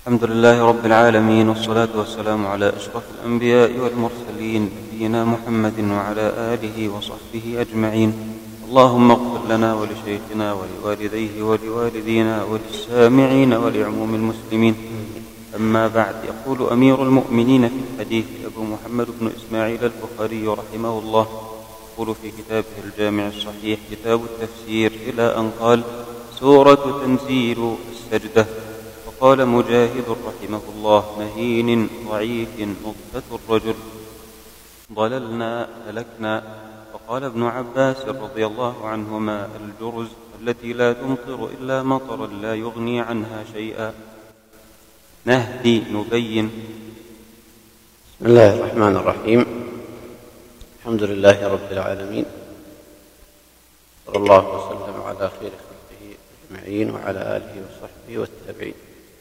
الحمد لله رب العالمين، والصلاة والسلام على أشرف الأنبياء والمرسلين، نبينا محمد وعلى آله وصحبه أجمعين. اللهم اغفر لنا ولشيخنا ولوالديه ولوالدينا وللسامعين ولعموم المسلمين. أما بعد، يقول أمير المؤمنين في الحديث أبو محمد بن إسماعيل البخاري رحمه الله، يقول في كتابه الجامع الصحيح كتاب التفسير إلى أن قال: سورة تنزيل السجدة. وقال مجاهد رحمه الله: مهين ضعيف نطفة الرجل، ضللنا هلكنا. وقال ابن عباس رضي الله عنهما: الجرز التي لا تمطر إلا مطرا لا يغني عنها شيئا. نهدي نبين. بسم الله الرحمن الرحيم. الحمد لله رب العالمين، صلى الله وسلم على خير خلقه أجمعين وعلى آله وصحبه والتابعين.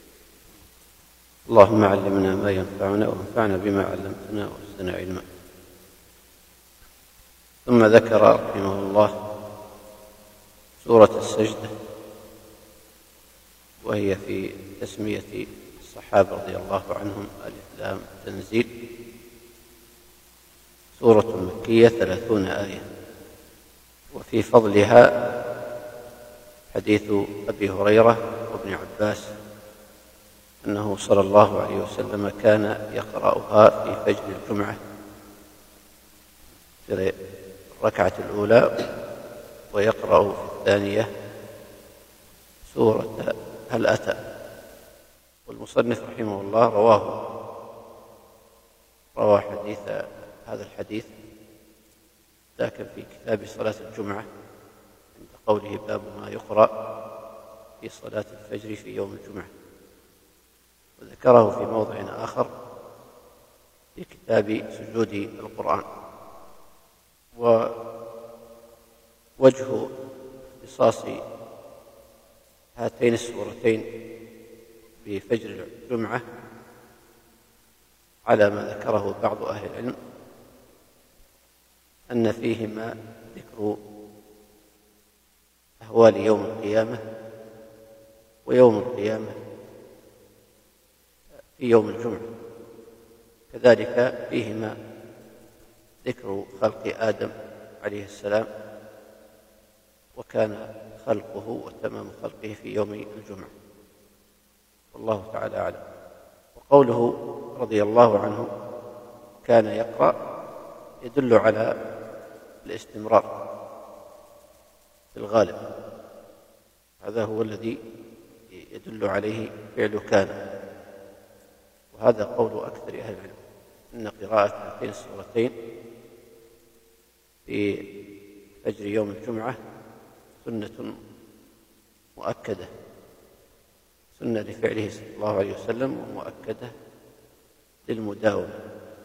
اللهم علمنا ما ينفعنا وانفعنا بما علمتنا وزدنا علما. ثم ذكر رحمه الله سورة السجدة، وهي في تسمية الصحابة رضي الله عنهم ألف لام تنزيل، سورة مكية 30 آية. وفي فضلها حديث أبي هريرة وابن عباس أنه صلى الله عليه وسلم كان يقرأها في فجر الجمعة في الركعة الأولى، ويقرأ في الثانية سورة هل أتى. والمصنف رحمه الله روى حديث هذا الحديث، لكن في كتاب صلاة الجمعة عند قوله: باب ما يقرأ في صلاة الفجر في يوم الجمعة. وذكره في موضع آخر في كتاب سجود القرآن. ووجه اختصاص هاتين السورتين في فجر الجمعة على ما ذكره بعض أهل العلم أن فيهما ذكر أهوال يوم القيامة، ويوم القيامة في يوم الجمعة. كذلك فيهما ذكر خلق آدم عليه السلام، وكان خلقه وتمام خلقه في يوم الجمعة، والله تعالى أعلم. وقوله رضي الله عنه كان يقرأ يدل على الاستمرار في الغالب، هذا هو الذي يدل عليه فعل كان، وهذا قول أكثر أهل العلم أن قراءة هاتين السورتين في فجر يوم الجمعة سنة مؤكدة، سنة لفعله صلى الله عليه وسلم، ومؤكدة للمداومة،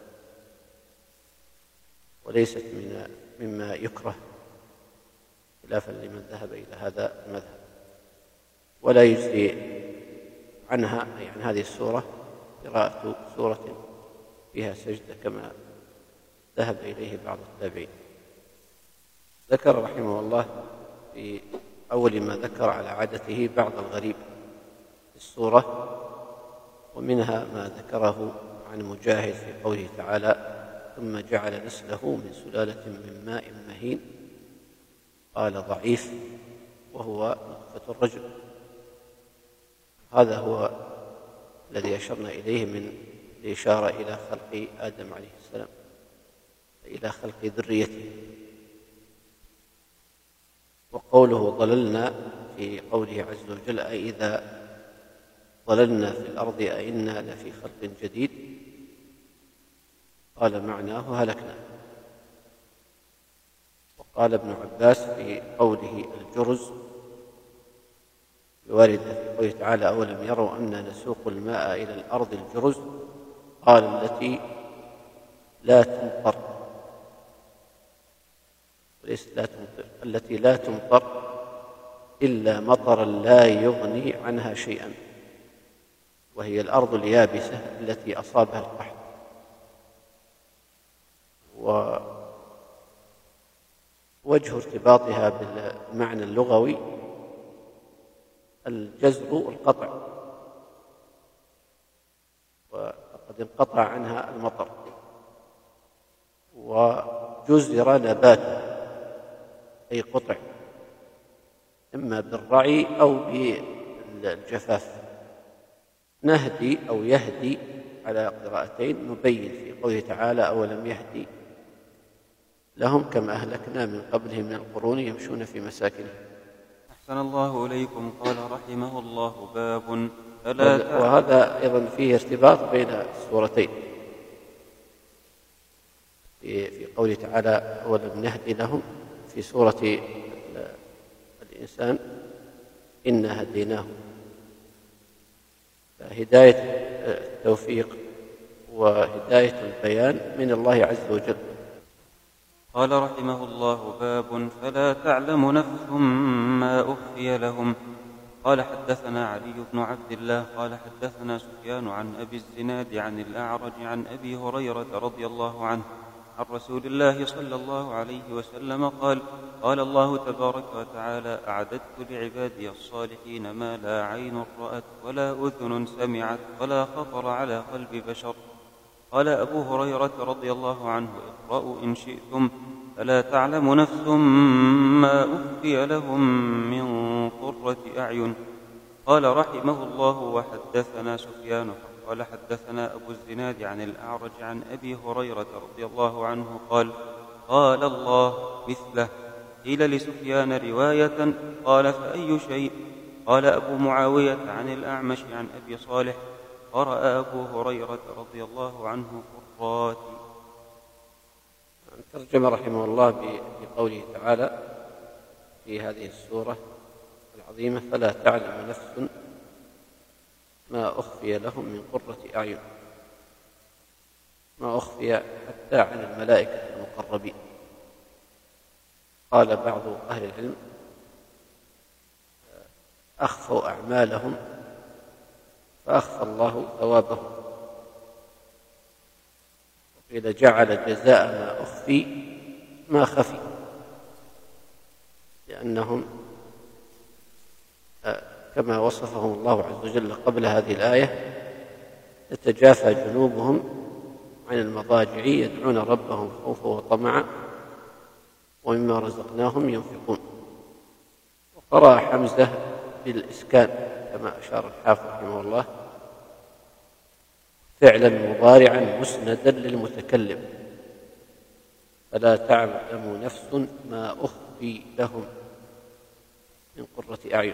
وليست مما يكره خلافا لمن ذهب إلى هذا المذهب. ولا يجزي عنها أي عن هذه السورة قراءة سورة فيها سجدة كما ذهب إليه بعض التابعين. ذكر رحمه الله في أول ما ذكر على عادته بعض الغريب في السورة، ومنها ما ذكره عن مجاهد في قوله تعالى: ثم جعل نسله من سلالة من ماء مهين. قال: ضعيف، وهو نطفة الرجل. هذا هو الذي أشرنا إليه من الإشارة إلى خلق آدم عليه السلام، إلى خلق ذريته. وقوله ضللنا في قوله عز وجل: أإذا ضللنا في الأرض أإنا لفي خلق جديد. قال: معناه هلكنا. وقال ابن عباس في قوله الجرز الواردة في قوله تعالى: أولم يروا أنا نسوق الماء إلى الأرض الجرز. قال: التي لا تمطر، وليست لا تمطر، التي لا تمطر إلا مطرا لا يغني عنها شيئا، وهي الأرض اليابسة التي أصابها القحط. ووجه ارتباطها بالمعنى اللغوي الجزر القطع، قد انقطع عنها المطر وجزر نباتها أي قطع إما بالرعي أو بالجفاف. نهدي أو يهدي على قراءتين، نبين في قوله تعالى أولم يهدي لهم كما أهلكنا من قبلهم من القرون يمشون في مساكنهم. أحسن الله إليكم. قال رحمه الله باب وهذا أيضا فيه ارتباط بين السورتين في قوله تعالى أولم نهدي لهم في سورة الإنسان إنا هديناه، فهداية التوفيق وهداية البيان من الله عز وجل. قال رحمه الله باب فلا تعلم نفس ما أخفي لهم. قال حدثنا علي بن عبد الله قال حدثنا سفيان عن أبي الزناد عن الأعرج عن أبي هريرة رضي الله عنه عن رسول الله صلى الله عليه وسلم قال قال الله تبارك وتعالى أعددت لعبادي الصالحين ما لا عين رأت ولا أذن سمعت ولا خطر على قلب بشر. قال أبو هريرة رضي الله عنه اقرأوا إن شئتم فلا تعلم نفس ما أخفي لهم من قرة أعين. قال رحمه الله وحدثنا سفيان قال حدثنا أبو الزناد عن الأعرج عن أبي هريرة رضي الله عنه قال قال الله مثله. قيل لسفيان رواية قال فأي شيء؟ قال أبو معاوية عن الأعمش عن أبي صالح قرأ أبو هريرة رضي الله عنه قرات. ترجم رحمه الله بقوله تعالى في هذه السورة العظيمة فلا تعلم نفس ما أخفي لهم من قرة أعين، ما أخفي حتى عن الملائكة المقربين. قال بعض أهل العلم أخفوا أعمالهم فأخفى الله ثوابهم، وقيل جعل جزاء ما أخفي ما خفي، لأنهم كما وصفهم الله عز وجل قبل هذه الآية تتجافى جنوبهم عن المضاجع يدعون ربهم خوفا وطمعا ومما رزقناهم ينفقون. وقرأ حمزة بالإسكان كما أشار الحافظ رحمه الله فعلا مضارعا مسندا للمتكلم فلا تعلم نفس ما أخفي لهم من قرة أعين.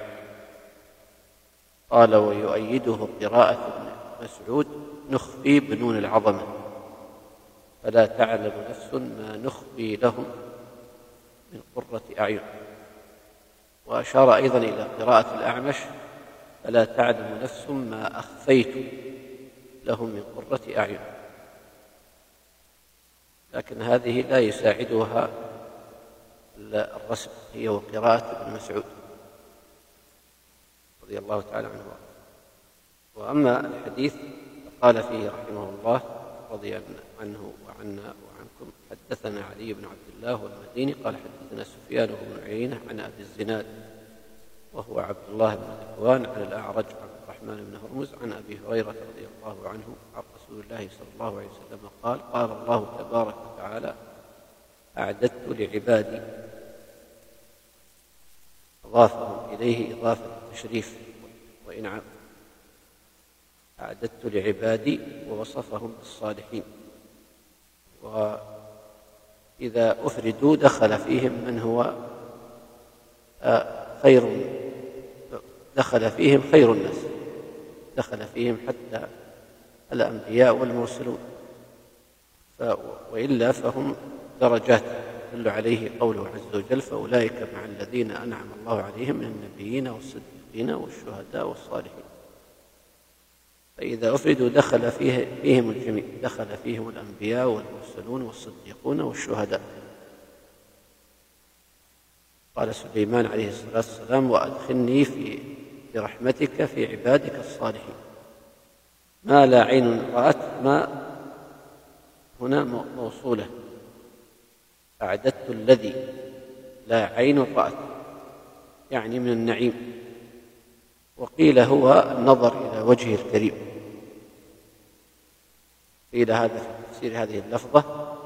قال ويؤيده قراءة ابن مسعود نخفي بنون العظمة فلا تعلم نفس ما نخفي لهم من قرة أعين. وأشار أيضا إلى قراءة الأعمش فلا تعلم نفس ما أخفيت لهم من قرة أعين، لكن هذه لا يساعدها الرسم، هي وقراءة ابن مسعود رضي الله تعالى عنه. وأما الحديث قال فيه رحمه الله رضي عنه وعنا وعنكم حدثنا علي بن عبد الله والمديني قال حدثنا سفيان بن عيينة عن أبي الزناد وهو عبد الله بن ذكوان عن الأعرج عبد الرحمن بن هرمز عن أبي هريرة رضي الله عنه عن رسول الله صلى الله عليه وسلم قال قال الله تبارك وتعالى أعددت لعبادي، أضافهم إليه إضافة التشريف وإنعام، أعددت لعبادي ووصفهم بالصالحين. وإذا أفردوا دخل فيهم من هو دخل فيهم خير الناس، دخل فيهم حتى الأنبياء والمرسلون، وإلا فهم درجات يدل عليه قوله عز وجل فأولئك مع الذين أنعم الله عليهم من النبيين والصديقين والشهداء والصالحين. فإذا أفردوا دخل فيهم الجميع، دخل فيهم الأنبياء والمرسلون والصديقون والشهداء. قال سليمان عليه الصلاة والسلام وأدخلني برحمتك في عبادك الصالحين. ما لا عين رأت ما هنا موصولة، أعددت الذي لا عين رأت يعني من النعيم، وقيل هو النظر إلى وجهه الكريم. قيل هذا في تفسير هذه اللفظة،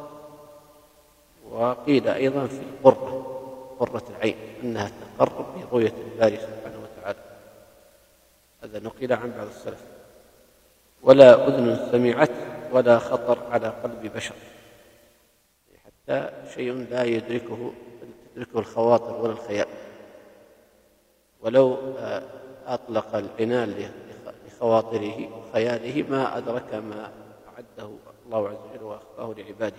وقيل أيضا في قرة العين أنها تقر برؤية الباري سبحانه وتعالى. هذا نقل عن بعض السلف. ولا أذن سمعت ولا خطر على قلب بشر، حتى شيء لا تدركه الخواطر ولا الخيال. ولو أطلق العنان لخواطره وخياله ما أدرك ما أعده الله عز وجل وأخفاه لعباده،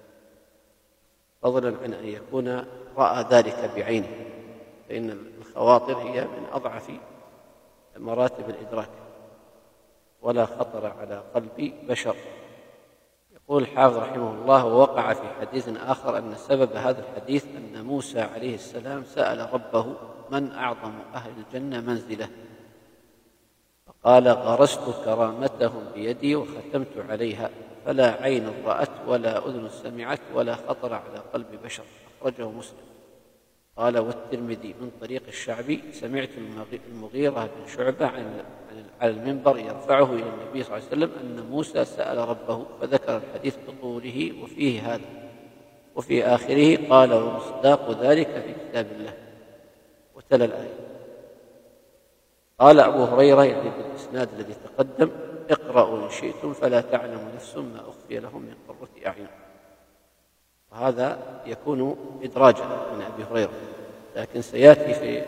فضلا عن أن يكون رأى ذلك بعينه، فإن الخواطر هي من أضعف مراتب الإدراك. ولا خطر على قلب بشر. يقول الحافظ رحمه الله: ووقع في حديث آخر أن سبب هذا الحديث أن موسى عليه السلام سأل ربه من أعظم أهل الجنة منزلة، فقال: غرست كرامتهم بيدي وختمت عليها، فلا عين رأت ولا أذن سمعت ولا خطر على قلب بشر. أخرجه مسلم. قال: والترمذي من طريق الشعبي: سمعت المغيرة بن شعبة على المنبر يرفعه إلى النبي صلى الله عليه وسلم أن موسى سأل ربه، فذكر الحديث بطوله وفيه هذا، وفي آخره قال: ومصداق ذلك في كتاب الله، وتلا الآية. قال أبو هريرة يعني بالإسناد الذي تقدم: اقرأوا إن شئتم فلا تعلم نفس ما أخفي لهم من قرة أعين. وهذا يكون إدراجا من أبي هريرة، لكن سيأتي في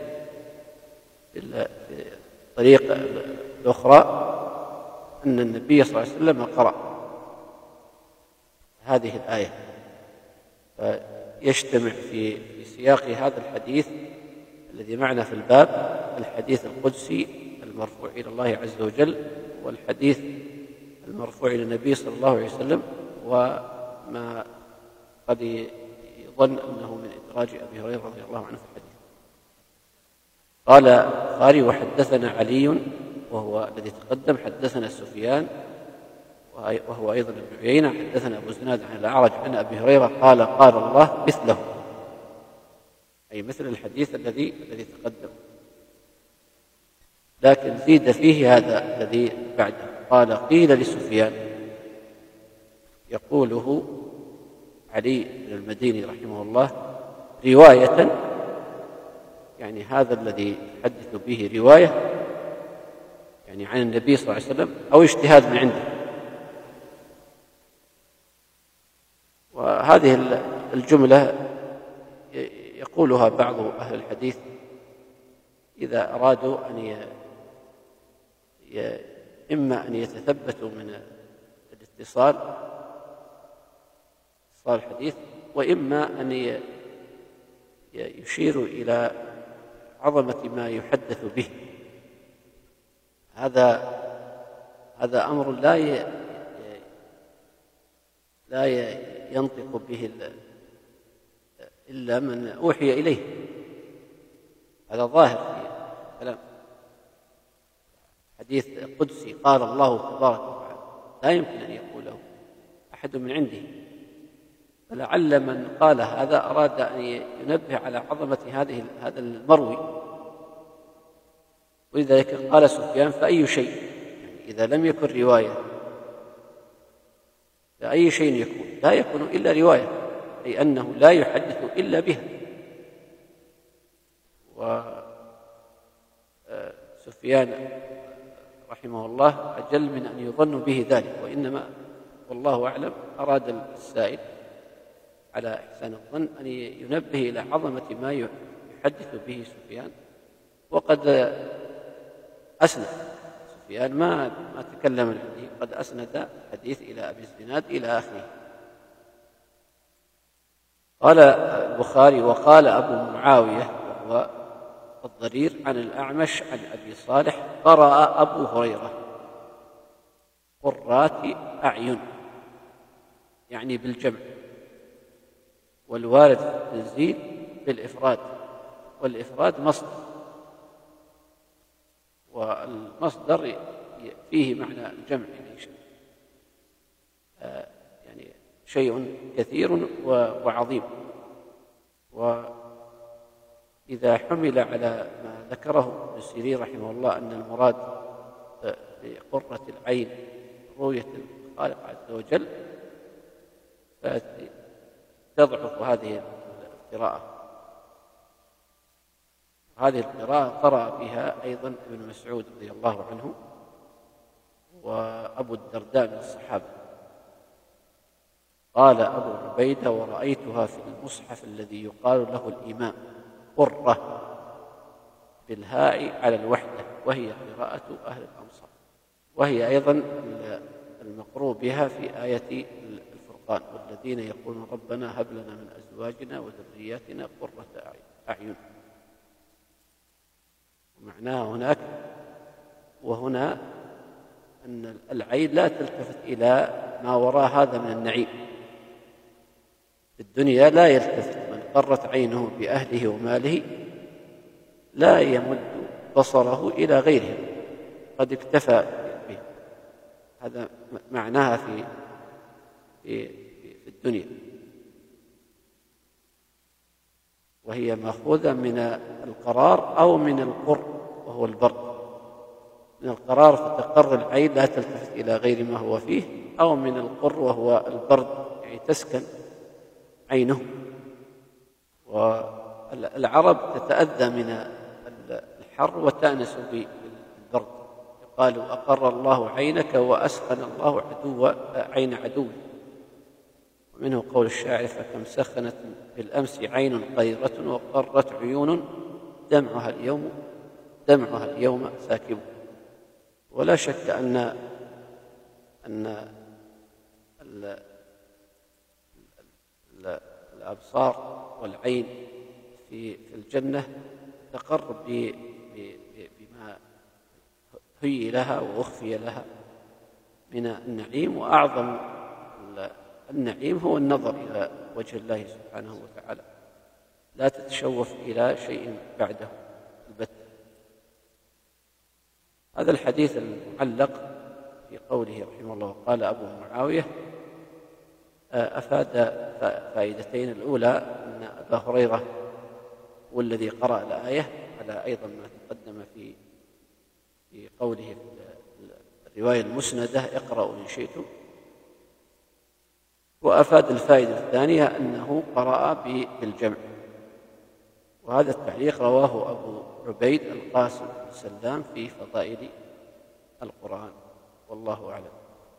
الطريق الأخرى أن النبي صلى الله عليه وسلم قرأ هذه الآية، فيجتمع في سياق هذا الحديث الذي معنا في الباب الحديث القدسي المرفوع إلى الله عز وجل، والحديث المرفوع إلى النبي صلى الله عليه وسلم، وما قد يظن أنه من إدراج أبي هريرة رضي الله عنه في الحديث. قال البخاري: وحدثنا علي وهو الذي تقدم، حدثنا سفيان وهو أيضا ابن عيينة، حدثنا أبو زناد عن الأعرج عن أبي هريرة قال: قال الله مثله، أي مثل الحديث الذي تقدم، لكن زيد فيه هذا الذي بعده. قال: قيل لسفيان، يقوله علي بن المديني رحمه الله رواية، يعني هذا الذي يحدث به رواية يعني عن النبي صلى الله عليه وسلم، أو اجتهاد من عنده. وهذه الجملة يقولها بعض أهل الحديث إذا أرادوا أن إما أن يتثبتوا من الاتصال الحديث، وإما أن يشيروا إلى عظمة ما يحدث به. هذا أمر لا ينطق به إلا من أوحي إليه. هذا ظاهر في الكلام. حديث قدسي قال الله تبارك وتعالى لا يمكن أن يقوله أحد من عنده، فلعل من قال هذا أراد أن ينبه على عظمة هذا المروي. ولذلك قال سفيان: فأي شيء، يعني إذا لم يكن رواية فأي شيء يكون؟ لا يكون إلا رواية، أي أنه لا يحدث إلا بها. وسفيان رحمه الله أجل من أن يظن به ذلك، وإنما والله أعلم أراد السائل على إحسان الظن أن ينبه إلى عظمة ما يحدث به سفيان. وقد أسند سفيان ما تكلم الحديث، قد أسند الحديث إلى أبي الزناد إلى آخره. قال البخاري: وقال أبو معاوية وهو الضرير عن الأعمش عن أبي صالح: قرأ أبو هريرة قرات أعين، يعني بالجمع، والوارد في التنزيل بالإفراد، والإفراد مصدر، والمصدر فيه معنى الجمع، يعني شيء كثير وعظيم. وإذا حمل على ما ذكره ابن سيرين رحمه الله أن المراد بقرة العين رؤية الخالق عز وجل، فتضعف هذه القراءة. هذه القراءة قرأ بها أيضا ابن مسعود رضي الله عنه وأبو الدرداء من الصحابة. قال أبو عبيدة: ورأيتها في المصحف الذي يقال له الإمام قرة بالهاء على الوحدة، وهي قراءة أهل الأمصار، وهي أيضا المقروء بها في آية الفرقان: والذين يقولون ربنا هب لنا من أزواجنا وذرياتنا قرة أعين. ومعناها هناك وهنا أن العين لا تلتفت إلى ما وراء هذا من النعيم. في الدنيا لا يلتفت، من قرت عينه بأهله وماله لا يمد بصره إلى غيره، قد اكتفى به. هذا معناها في الدنيا، وهي مأخوذة من القرار أو من القر وهو البرد. من القرار فتقر العين لا تلتفت إلى غير ما هو فيه، أو من القر وهو البرد يعني تسكن عينه. والعرب تتأذى من الحر وتأنس بالبرد، قالوا: أقر الله عينك وأسخن الله عين عدوه. ومنه قول الشاعر: فكم سخنت بالأمس عين قيرة وقرت عيون دمعها اليوم ساكب. ولا شك أن الأبصار والعين في الجنة تقر بما هي لها وأخفي لها من النعيم. وأعظم النعيم هو النظر إلى وجه الله سبحانه وتعالى، لا تتشوف إلى شيء بعده البتة. هذا الحديث المعلق في قوله رحمه الله قال أبو معاوية أفاد فائدتين: الأولى أن أبا هريرة والذي قرأ الآية على أيضا ما تقدم في قوله في الرواية المسندة: اقرأوا إن شئتم. وأفاد الفائدة الثانية أنه قرأ بالجمع. وهذا التعليق رواه أبو عبيد القاسم بن سلام في فضائل القرآن، والله أعلم.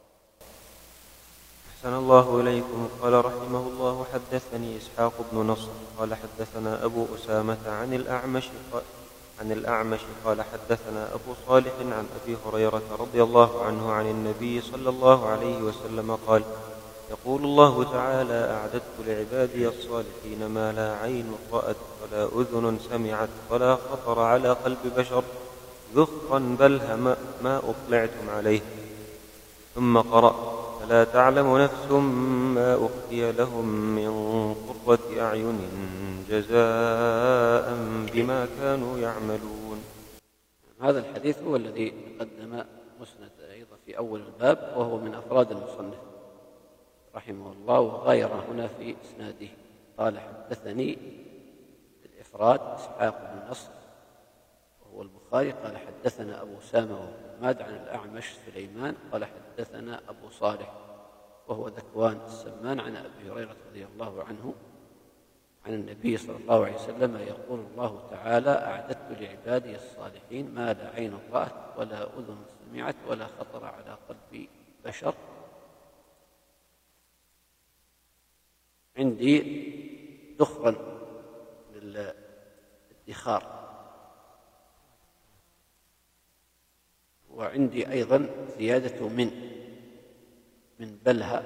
أحسن الله إليكم. قال رحمه الله: حدثني إسحاق بن نصر قال حدثنا أبو أسامة عن الأعمش قال حدثنا أبو صالح عن أبي هريرة رضي الله عنه عن النبي صلى الله عليه وسلم قال: يقول الله تعالى: أعددت لعبادي الصالحين ما لا عين رأت ولا أذن سمعت ولا خطر على قلب بشر، ذخرا بلها ما أطلعتم عليه. ثم قرأ: فلا تعلم نفس ما أخفي لهم من قرة أعين جزاء بما كانوا يعملون. هذا الحديث هو الذي قدم مسند أيضا في أول الباب، وهو من أفراد المصنف رحمه الله، وغير هنا في إسناده. قال: حدثني بالإفراد إسحاق بن نصر وهو البخاري قال حدثنا أبو أسامة وحماد عن الأعمش سليمان قال حدثنا أبو صالح وهو ذكوان السمان عن أبي هريرة رضي الله عنه عن النبي صلى الله عليه وسلم: يقول الله تعالى: أعددت لعبادي الصالحين ما لا عين رأت ولا أذن سمعت ولا خطر على قلب بشر. عندي ذخرا للادخار، وعندي أيضا زيادة من بلها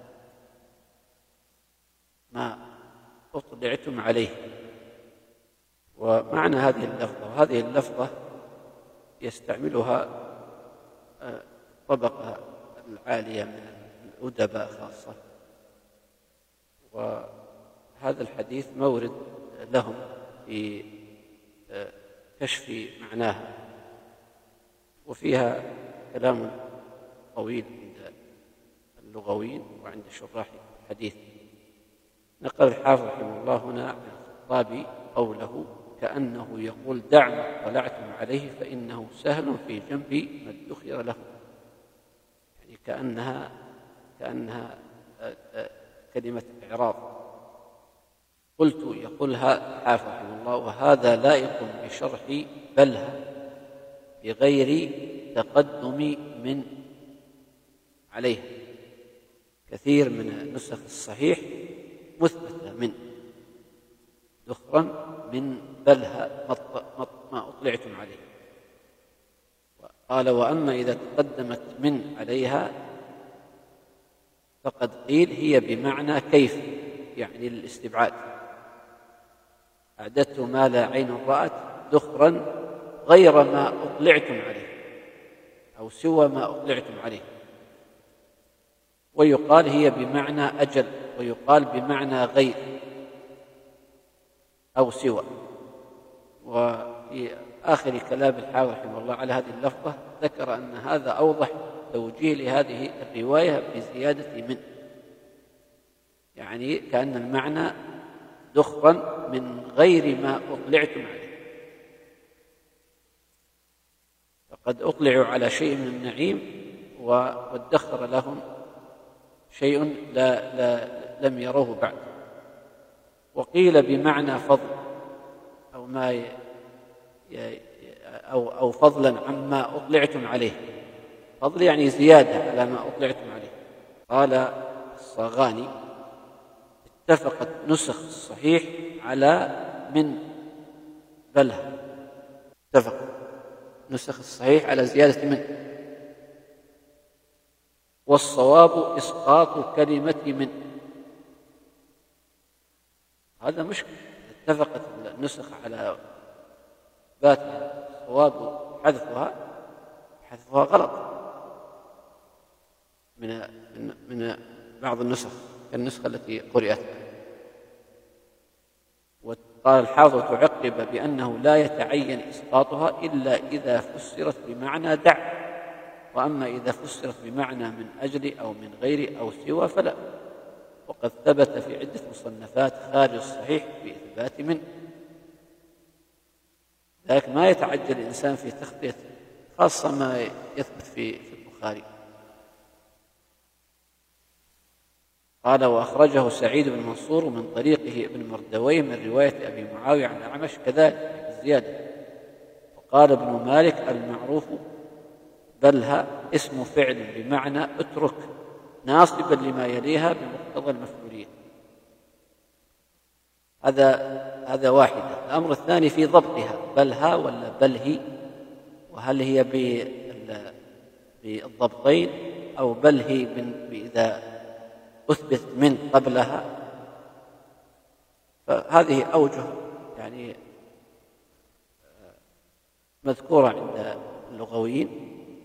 ما أطلعتم عليه. ومعنى هذه اللفظة، وهذه اللفظة يستعملها الطبقة العالية من الأدباء خاصة، وهذا الحديث مورد لهم في كشف معناها، وفيها كلام طويل عند اللغويين وعند شراح الحديث. نقل الحافظ رحمه الله هنا عن الخطابي قوله: كأنه يقول: دع ما اطلعتم عليه فإنه سهل في جنب ما ادخر له. يعني كأنها كأنها كلمة إعراض. قلت يقولها حافظ رحمه الله: وهذا لائق بشرح بلها بغير تقدم من عليها. كثير من النسخ الصحيح مثبتة من ذخرا من بلها ما أطلعتم عليه. قال: وأما إذا تقدمت من عليها فقد قيل هي بمعنى كيف، يعني للاستبعاد. أعددت ما لا عين رأت ذخرا غير ما أطلعتم عليه، أو سوى ما أطلعتم عليه. ويقال هي بمعنى أجل، ويقال بمعنى غير أو سوى. وفي آخر كلام الحافظ رحمه الله على هذه اللفظة ذكر أن هذا أوضح توجيه لهذه الرواية بزيادة من، يعني كأن المعنى ذخرا من غير ما أطلعتم عليه. فقد أطلعوا على شيء من النعيم وادخر لهم شيء لم يروه بعد. وقيل بمعنى فضل أو ما أو فضلا عما أطلعتم عليه. فضل يعني زيادة على ما أطلعتم عليه. قال الصاغاني: اتفقت نسخ الصحيح على من بلها. اتفقت نسخ الصحيح على زيادة من، والصواب إسقاط كلمة من. هذا مشكل. اتفقت النسخ على باتها، الصواب حذفها غلط من بعض النسخ كالنسخة التي قرأت. وقال الحافظ: تعقب بأنه لا يتعين إسقاطها إلا إذا فسرت بمعنى دع، وأما إذا فسرت بمعنى من أجل أو من غير أو سوى فلا. وقد ثبت في عدة مصنفات خارج الصحيح بإثبات من، لكن ما يتعجل الإنسان في تخطيط، خاصة ما يثبت في البخاري. قال: وأخرجه سعيد بن منصور من طريقه ابن مردويه من رواية أبي معاوية عن الأعمش كذلك بالزيادة. وقال ابن مالك: المعروف بلها اسم فعل بمعنى اترك، ناصبا لما يليها بمقتضى المفعولية. هذا واحدة. الأمر الثاني في ضبطها، بلها ولا بلهي، وهل هي بالضبطين أو بلهي إذا أثبت من قبلها. فهذه أوجه يعني مذكورة عند اللغويين،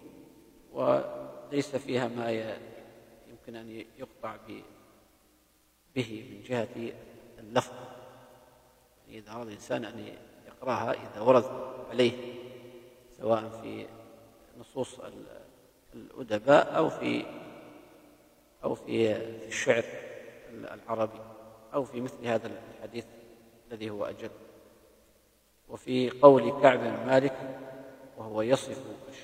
وليس فيها ما يمكن أن يقطع به من جهة اللفظ. يعني إذا أراد الإنسان أن يقرأها إذا ورد عليه، سواء في نصوص الأدباء أو في الشعر العربي، أو في مثل هذا الحديث الذي هو أجل. وفي قول كعب بن مالك وهو يصف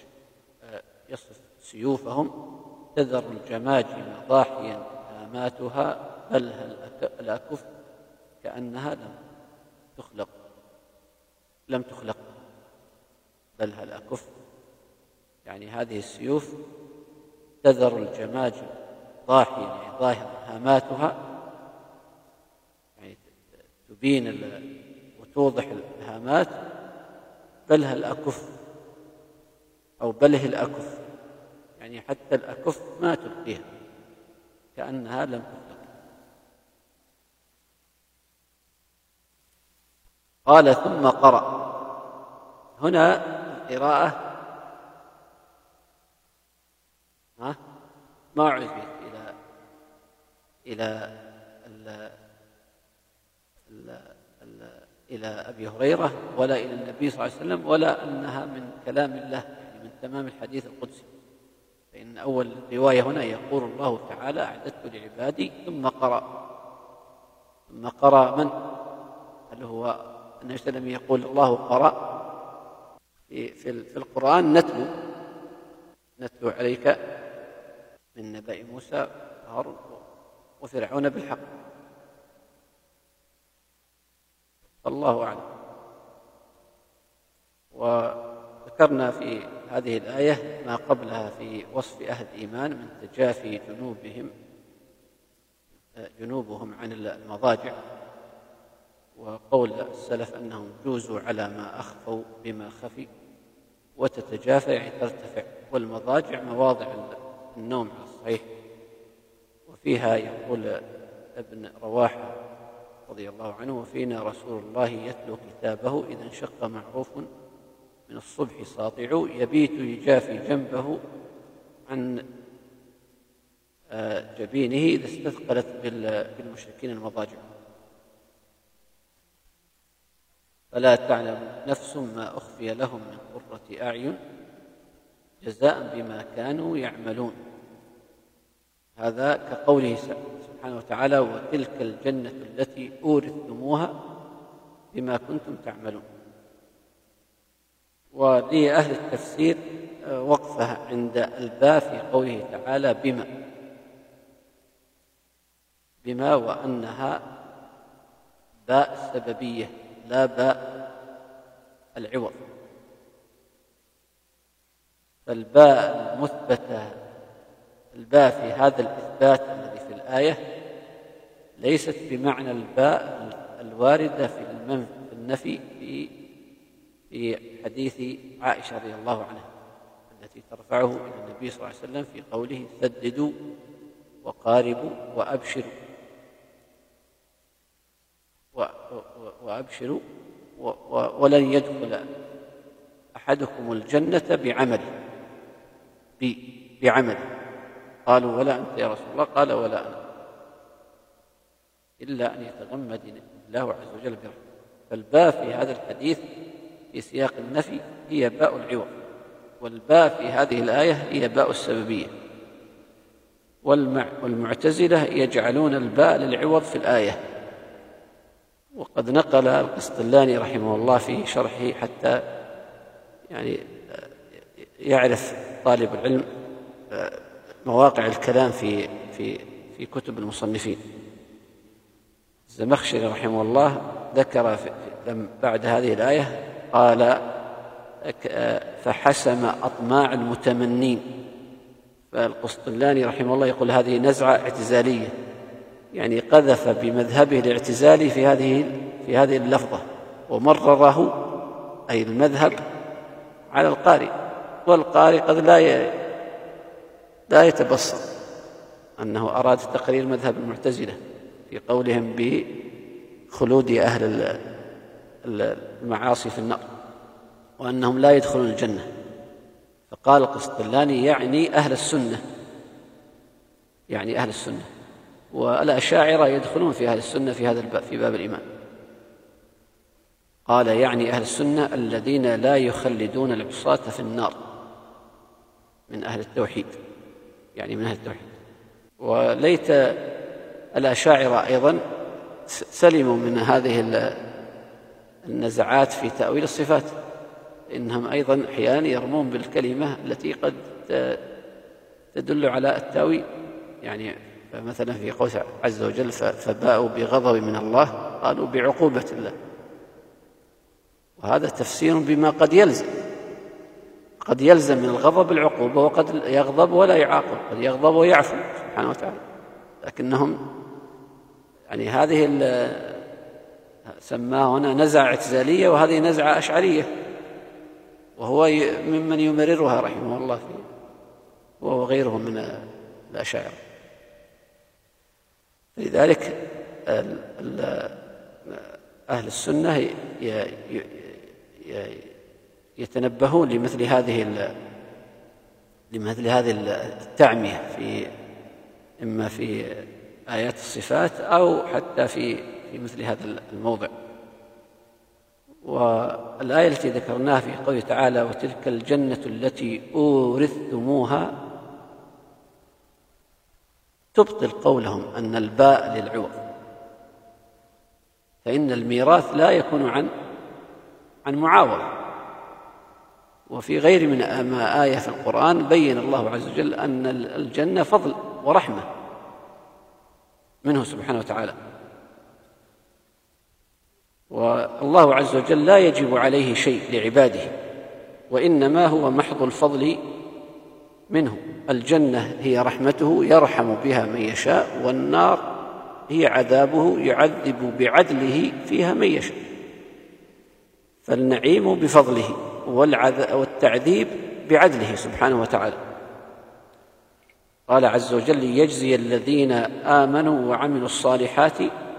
سيوفهم: تذر الجماجم ضاحيا هاماتها بلها الأكف كأنها لم تخلق. بلها الأكف يعني هذه السيوف تذر الجماجم ضاحيا، يعني ظاهرة، هاماتها يعني تبين وتوضح الهامات. بلها الأكف أو بله الأكف يعني حتى الأكف ما تبقيها، كأنها لم تخلق. قال: ثم قرأ. هنا القراءة ما عزبت إلى أبي هريرة ولا إلى النبي صلى الله عليه وسلم، ولا أنها من كلام الله، يعني من تمام الحديث القدسي. فإن أول رواية هنا يقول الله تعالى: أعددت لعبادي ثم قرأ. ثم قرأ من؟ هل هو النبي صلى الله عليه وسلم يقول الله قرأ؟ في القرآن نتلو عليك من نبأ موسى هارون وفرعون بالحق. الله أعلم. وذكرنا في هذه الآية ما قبلها في وصف أهل الإيمان من تجافي جنوبهم عن المضاجع، وقول السلف أنهم جوزوا على ما أخفوا بما خفي، وتتجافى يعني ترتفع، والمضاجع مواضع النوم على الصحيح. وفيها يقول ابن رواحة رضي الله عنه: وفينا رسول الله يتلو كتابه إذا انشق معروف من الصبح ساطع، يبيت يجافي جنبه عن جبينه إذا استثقلت بالمشركين المضاجع. فلا تعلم نفس ما أخفي لهم من قرة أعين جزاء بما كانوا يعملون. هذا كقوله سبحانه وتعالى: وتلك الجنة التي أورثتموها بما كنتم تعملون. ولأهل التفسير وقفة عند الباء في قوله تعالى بما وأنها باء سببية لا باء العوض. فالباء المثبتة، الباء في هذا الإثبات الذي في الآية ليست بمعنى الباء الواردة في النفي في حديث عائشة رضي الله عنها التي ترفعه إلى النبي صلى الله عليه وسلم في قوله: سددوا وقاربوا وأبشروا ولن يدخل أحدكم الجنة بعمله. قالوا: ولا أنت يا رسول الله؟ قال: ولا أنا، إلا أن يتغمدني الله عز وجل برحمته. فالباء في هذا الحديث في سياق النفي هي باء العوض، والباء في هذه الآية هي باء السببية. والمعتزلة يجعلون الباء للعوض في الآية. وقد نقل القسطلاني رحمه الله في شرحه حتى يعني يعرف طالب العلم مواقع الكلام في كتب المصنفين. الزمخشري رحمه الله ذكر بعد هذه الآية قال: فحسم أطماع المتمنين. فالقسطلاني رحمه الله يقول: هذه نزعة اعتزالية، يعني قذف بمذهبه الاعتزالي في هذه اللفظة، ومرره أي المذهب على القارئ، والقارئ قد لا يتبصر أنه أراد تقرير مذهب المعتزلة في قولهم بخلود أهل المعاصي في النار وأنهم لا يدخلون الجنة. فقال القسطلاني: يعني أهل السنة، والأشاعرة يدخلون في أهل السنة في هذا الباب، في باب الإيمان. قال: يعني أهل السنة الذين لا يخلدون العصاة في النار من أهل التوحيد، يعني من أهل التوحيد. وليت الأشاعرة أيضا سلموا من هذه النزعات في تأويل الصفات، إنهم أيضا أحيانا يرمون بالكلمة التي قد تدل على التأويل. يعني فمثلا في قول عز وجل: فباءوا بغضب من الله، قالوا بعقوبة الله. وهذا تفسير بما قد يلزم من الغضب العقوبة، وقد يغضب ولا يعاقب، قد يغضب ويعفو سبحانه وتعالى. لكنهم يعني هذه سماه هنا نزعة اعتزالية، وهذه نزعة أشعرية، وهو ممن يمررها رحمه الله فيه، هو وغيره من الأشاعرة. لذلك أهل السنة يتنبهون لمثل هذه التعمية إما في آيات الصفات أو حتى في مثل هذا الموضع. والآية التي ذكرناها في قوله تعالى: وتلك الجنة التي أورثتموها، تبطل قولهم أن الباء للعوض، فإن الميراث لا يكون عن معاوضة. وفي غير من آية في القرآن بين الله عز وجل أن الجنة فضل ورحمة، منه سبحانه وتعالى. والله عز وجل لا يجب عليه شيء لعباده، وإنما هو محض الفضل منه. الجنة هي رحمته يرحم بها من يشاء، والنار هي عذابه يعذب بعدله فيها من يشاء. فالنعيم بفضله والتعذيب بعدله سبحانه وتعالى. قال عز وجل: ليجزي الذين آمنوا وعملوا الصالحات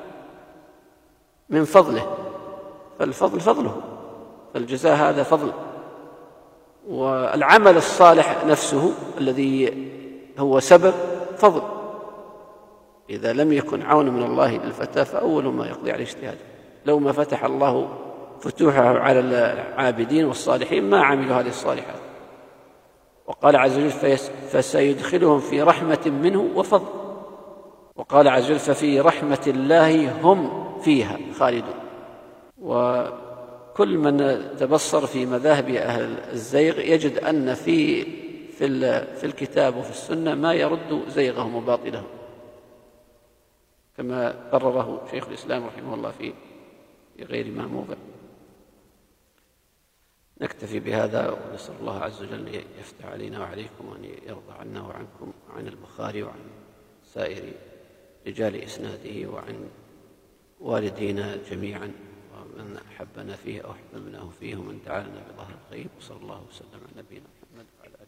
من فضله. فالفضل فضله، فالجزاء هذا فضل. والعمل الصالح نفسه الذي هو سبب فضل. إذا لم يكن عون من الله للفتى فأول ما يقضي عليه اجتهاده. لو ما فتح الله فتوحه على العابدين والصالحين ما عملوا هذه الصالحات. وقال عز وجل: فسيدخلهم في رحمة منه وفضل. وقال عز وجل: ففي رحمة الله هم فيها خالدون. وكل من تبصر في مذاهب أهل الزيغ يجد أن في الكتاب وفي السنة ما يرد زيغهم وباطلهم، كما قرره شيخ الإسلام رحمه الله في غير ما موضع. نكتفي بهذا، ونسأل الله عز وجل أن يفتح علينا وعليكم، وأن يرضى عنا وعنكم، وعن البخاري وعن سائر رجال إسناده، وعن والدينا جميعا، ومن أحبنا فيه أو أحببناه فيه، ومن دعانا بظهر الغيب. وصلى الله وسلم على نبينا محمد وعلى